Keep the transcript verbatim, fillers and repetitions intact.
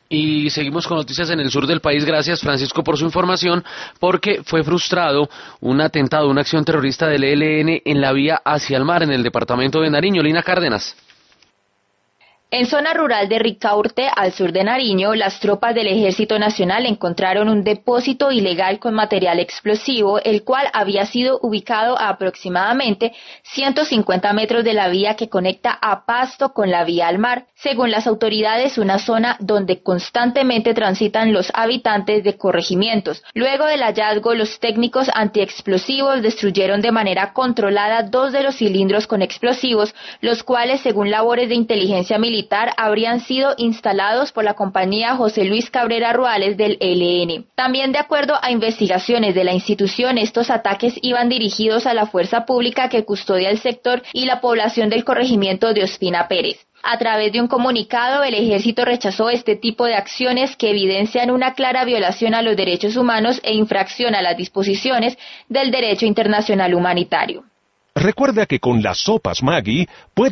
Y seguimos con noticias en el sur del país. Gracias, Francisco, por su información, porque fue frustrado un atentado, una acción terrorista del E L N en la vía hacia el mar, en el departamento de Nariño. Lina Cárdenas. En zona rural de Ricaurte, al sur de Nariño, las tropas del Ejército Nacional encontraron un depósito ilegal con material explosivo, el cual había sido ubicado a aproximadamente ciento cincuenta metros de la vía que conecta a Pasto con la vía al mar. Según las autoridades, una zona donde constantemente transitan los habitantes de corregimientos. Luego del hallazgo, los técnicos antiexplosivos destruyeron de manera controlada dos de los cilindros con explosivos, los cuales, según labores de inteligencia militar, habrían sido instalados por la compañía José Luis Cabrera Ruales del E L N. También, de acuerdo a investigaciones de la institución, estos ataques iban dirigidos a la fuerza pública que custodia el sector y la población del corregimiento de Ospina Pérez. A través de un comunicado, el Ejército rechazó este tipo de acciones que evidencian una clara violación a los derechos humanos e infracción a las disposiciones del derecho internacional humanitario. Recuerda que con las sopas Maggi puede